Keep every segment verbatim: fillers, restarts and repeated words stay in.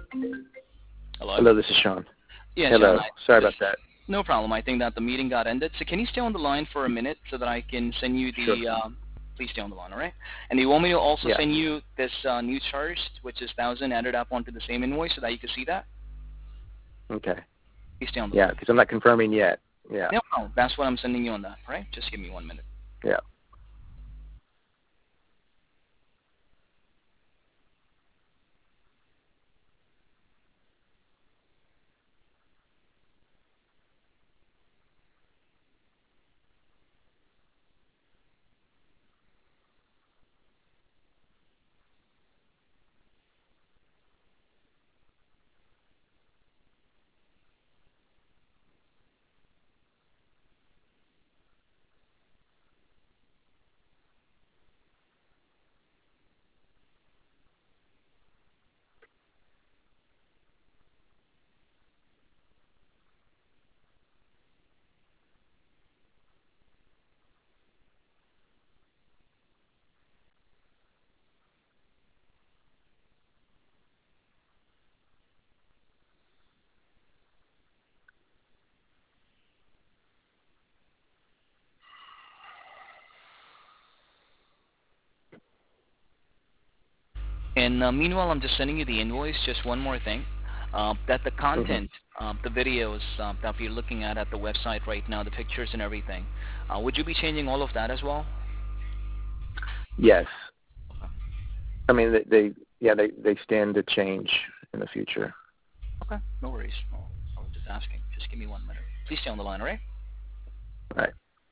Hello? Hello, this is Sean. Yeah, Sean, Hello. I Sorry just, about that. no problem. I think that the meeting got ended. So can you stay on the line for a minute so that I can send you Sure. the, um, please stay on the line, all right? And you want me to also Yeah. send you this uh, new charge, which is one thousand added up onto the same invoice so that you can see that? Okay. Please stay on the Yeah, line. because I'm not confirming yet. Yeah. No problem. That's what I'm sending you on that, all right? Just give me one minute. Yeah. And uh, meanwhile, I'm just sending you the invoice. Just one more thing, uh, that the hmm content, uh, the videos uh, that we're looking at at the website right now, the pictures and everything, uh, would you be changing all of that as well? Yes. I mean, they, they yeah, they, they stand to change in the future. Okay, no worries. Well, I was just asking. Just give me one minute. Please stay on the line, all right? Right.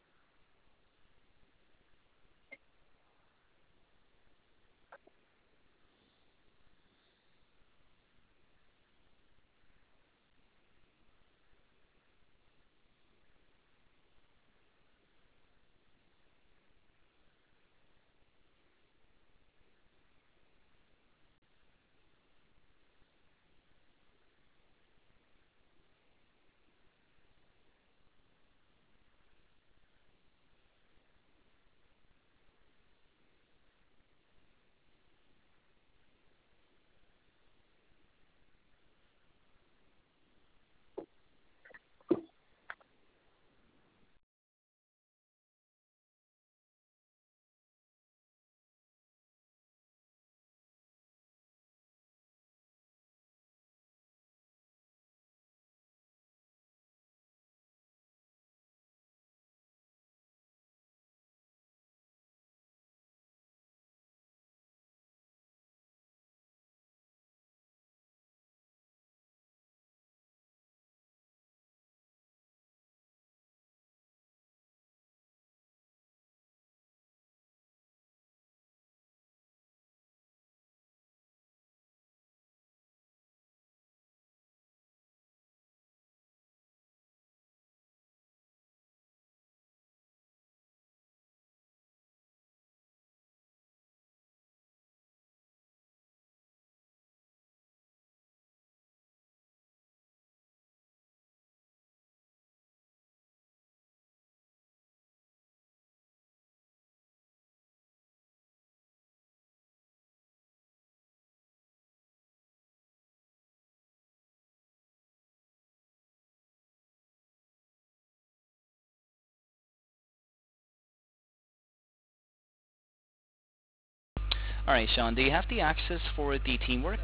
All right, Sean, do you have the access for the teamwork?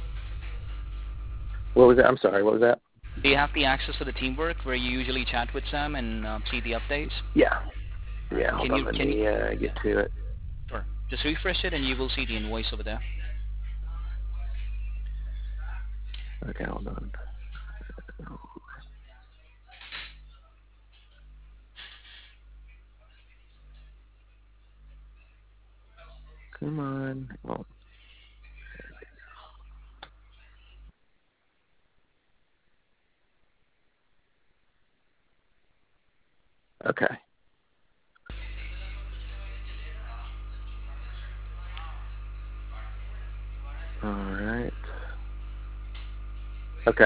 What was that? I'm sorry. What was that? Do you have the access to the teamwork where you usually chat with Sam and uh, see the updates? Yeah. All right. Yeah. Hold Can on. you Let can you? me uh, Yeah, get to it. sure. Just refresh it and you will see the invoice over there. Okay. Hold on. Come on. Oh, okay. All right. Okay.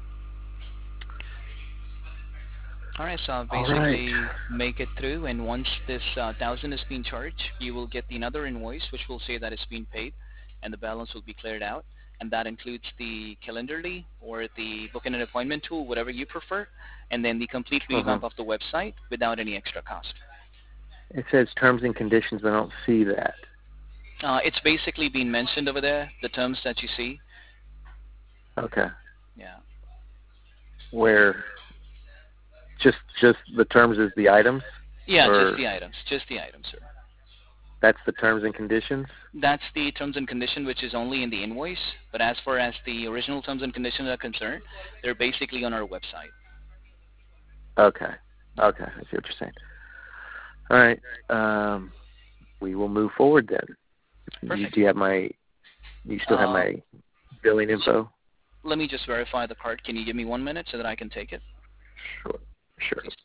All right, so All right. basically make it through, and once this uh, thousand is being charged, you will get the another invoice, which will say that it's been paid, and the balance will be cleared out. and that includes the Calendarly or the booking an appointment tool, whatever you prefer, and then the complete revamp Uh-huh. of the website without any extra cost. It says terms and conditions, but I don't see that. Uh, it's basically been mentioned over there, the terms that you see. Okay. Yeah. Where just just the terms is the items, Yeah, just or the items, just the items, sir. that's the terms and conditions? That's the terms and condition, which is only in the invoice. But as far as the original terms and conditions are concerned, they're basically on our website. Okay. Okay. I see what you're saying. All right. Um, we will move forward then. You, Perfect. do you have my? You still have Uh, my billing info? let me just verify the card. Can you give me one minute so that I can take it? Sure. Sure. Please.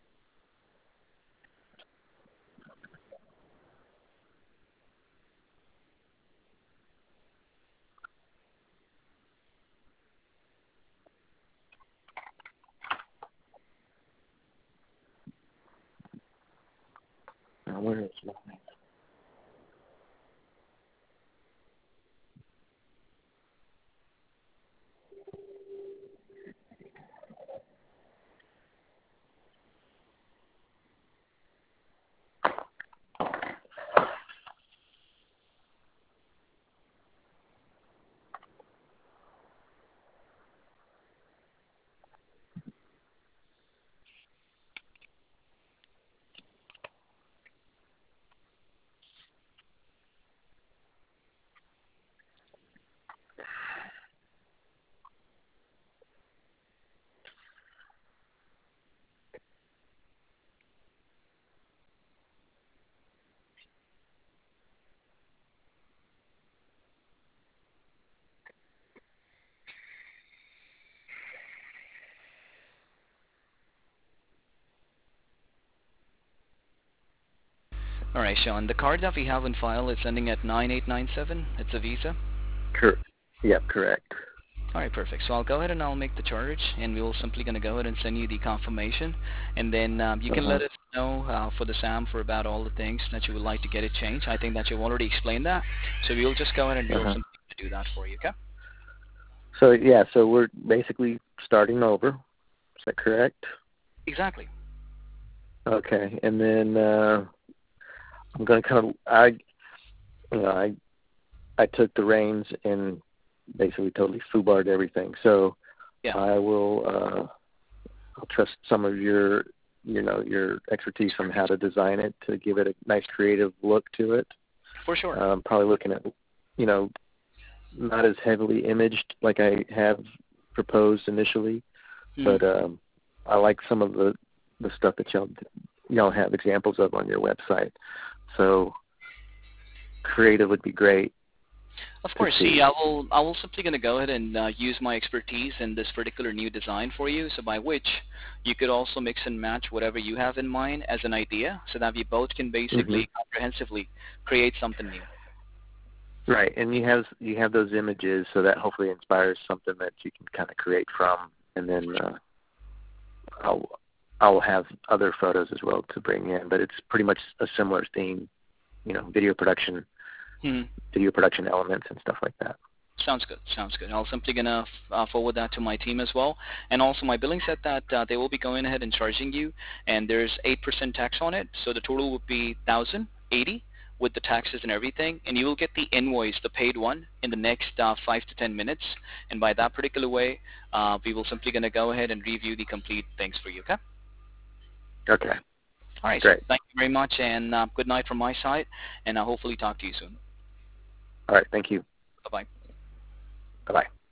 Now, where is mine? All right, Sean. The card that we have in file is ending at nine eight nine seven. It's a Visa. Cor- yep. Correct. All right, perfect. So I'll go ahead and I'll make the charge, and we'll simply going to go ahead and send you the confirmation, and then um, you can Uh-huh. let us know uh, for the SAM for about all the things that you would like to get it changed. I think that you've already explained that, so we'll just go ahead and we'll Uh-huh. simply do that for you, okay? So yeah. So we're basically starting over. Is that correct? Exactly. Okay. And then uh, I'm going to kind of I, you know, I I took the reins and basically totally foobarred everything. So Yeah, I will uh, I'll trust some of your you know your expertise on how to design it to give it a nice creative look to it. for sure. Um, probably looking at you know not as heavily imaged like I have proposed initially, Mhm. but um, I like some of the the stuff that y'all y'all have examples of on your website. So creative would be great. Of To course. see. See, I will. I will simply going to go ahead and uh, use my expertise in this particular new design for you. So by which you could also mix and match whatever you have in mind as an idea, so that we both can Hmm. basically comprehensively create something new. Right, and you have you have those images, so that hopefully inspires something that you can kind of create from, and then uh, I'll I'll have other photos as well to bring in. But it's pretty much a similar theme, you know, video production, Hmm. video production elements and stuff like that. Sounds good. Sounds good. I'll simply gonna uh, forward that to my team as well. And also, my billing said that uh, they will be going ahead and charging you, and there's eight percent tax on it, so the total would be thousand eighty with the taxes and everything. And you will get the invoice, the paid one, in the next uh, five to ten minutes. And by that particular way, uh, we will simply gonna go ahead and review the complete things for you. Okay. Okay, All right, sir. great. Thank you very much, and uh, good night from my side. And I'll hopefully talk to you soon. All right, thank you. Bye bye. Bye bye.